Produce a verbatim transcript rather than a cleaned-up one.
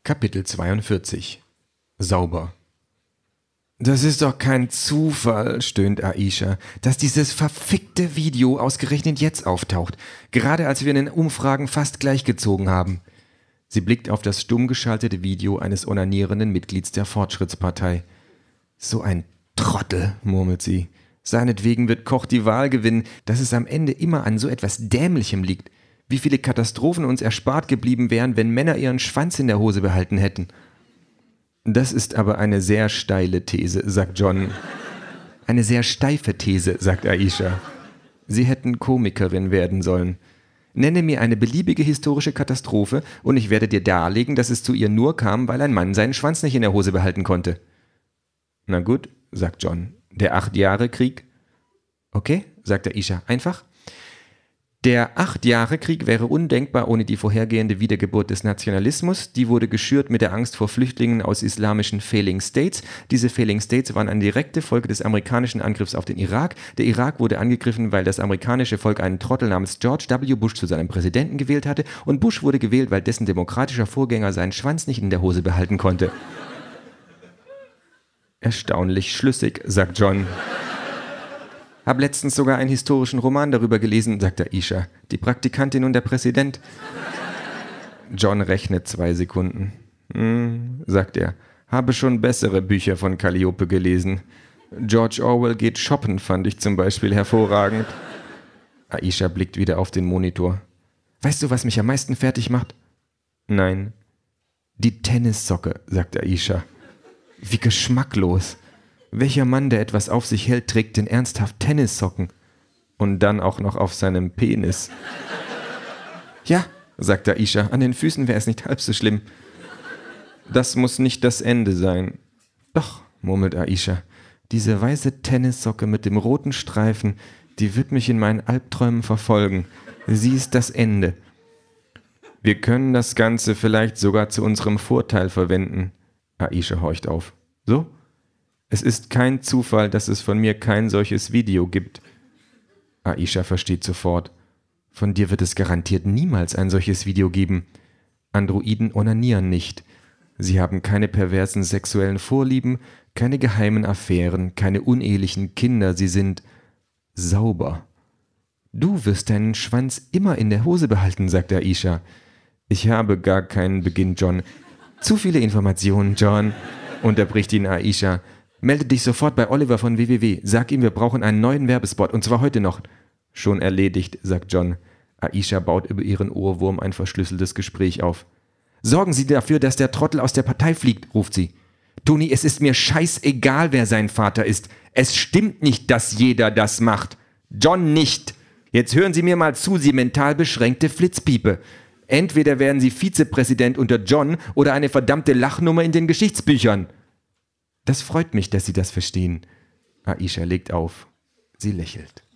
Kapitel zweiundvierzig. Sauber. »Das ist doch kein Zufall«, stöhnt Aisha, »dass dieses verfickte Video ausgerechnet jetzt auftaucht, gerade als wir in den Umfragen fast gleichgezogen haben.« Sie blickt auf das stumm geschaltete Video eines onanierenden Mitglieds der Fortschrittspartei. »So ein Trottel«, murmelt sie. »Seinetwegen wird Koch die Wahl gewinnen, dass es am Ende immer an so etwas Dämlichem liegt. Wie viele Katastrophen uns erspart geblieben wären, wenn Männer ihren Schwanz in der Hose behalten hätten.« »Das ist aber eine sehr steile These«, sagt John. »Eine sehr steife These«, sagt Aisha. »Sie hätten Komikerin werden sollen. Nenne mir eine beliebige historische Katastrophe und ich werde dir darlegen, dass es zu ihr nur kam, weil ein Mann seinen Schwanz nicht in der Hose behalten konnte.« »Na gut«, sagt John. »Der Acht-Jahre-Krieg?« »Okay«, sagt Aisha. »Einfach?« »Der Acht-Jahre-Krieg wäre undenkbar ohne die vorhergehende Wiedergeburt des Nationalismus. Die wurde geschürt mit der Angst vor Flüchtlingen aus islamischen Failing States. Diese Failing States waren eine direkte Folge des amerikanischen Angriffs auf den Irak. Der Irak wurde angegriffen, weil das amerikanische Volk einen Trottel namens George W. Bush zu seinem Präsidenten gewählt hatte. Und Bush wurde gewählt, weil dessen demokratischer Vorgänger seinen Schwanz nicht in der Hose behalten konnte.« »Erstaunlich schlüssig«, sagt John. »Hab letztens sogar einen historischen Roman darüber gelesen«, sagt Aisha. »Die Praktikantin und der Präsident.« John rechnet zwei Sekunden. Hm, sagt er. »Habe schon bessere Bücher von Calliope gelesen. George Orwell geht shoppen, fand ich zum Beispiel hervorragend.« Aisha blickt wieder auf den Monitor. »Weißt du, was mich am meisten fertig macht?« »Nein.« »Die Tennissocke«, sagt Aisha. »Wie geschmacklos. Welcher Mann, der etwas auf sich hält, trägt denn ernsthaft Tennissocken? Und dann auch noch auf seinem Penis.« »Ja«, sagt Aisha, »an den Füßen wäre es nicht halb so schlimm.« »Das muss nicht das Ende sein.« »Doch«, murmelt Aisha, »diese weiße Tennissocke mit dem roten Streifen, die wird mich in meinen Albträumen verfolgen. Sie ist das Ende.« »Wir können das Ganze vielleicht sogar zu unserem Vorteil verwenden.« Aisha horcht auf. »So?« »Es ist kein Zufall, dass es von mir kein solches Video gibt.« Aisha versteht sofort. »Von dir wird es garantiert niemals ein solches Video geben. Androiden onanieren nicht. Sie haben keine perversen sexuellen Vorlieben, keine geheimen Affären, keine unehelichen Kinder. Sie sind sauber.« »Du wirst deinen Schwanz immer in der Hose behalten«, sagt Aisha. »Ich habe gar keinen«, beginnt John. »Zu viele Informationen, John«, unterbricht ihn Aisha. »Melde dich sofort bei Oliver von W W W. Sag ihm, wir brauchen einen neuen Werbespot, und zwar heute noch.« »Schon erledigt«, sagt John. Aisha baut über ihren Ohrwurm ein verschlüsseltes Gespräch auf. »Sorgen Sie dafür, dass der Trottel aus der Partei fliegt«, ruft sie. »Toni, es ist mir scheißegal, wer sein Vater ist. Es stimmt nicht, dass jeder das macht. John nicht. Jetzt hören Sie mir mal zu, Sie mental beschränkte Flitzpiepe. Entweder werden Sie Vizepräsident unter John oder eine verdammte Lachnummer in den Geschichtsbüchern.« »Das freut mich, dass Sie das verstehen.« Aisha legt auf. Sie lächelt.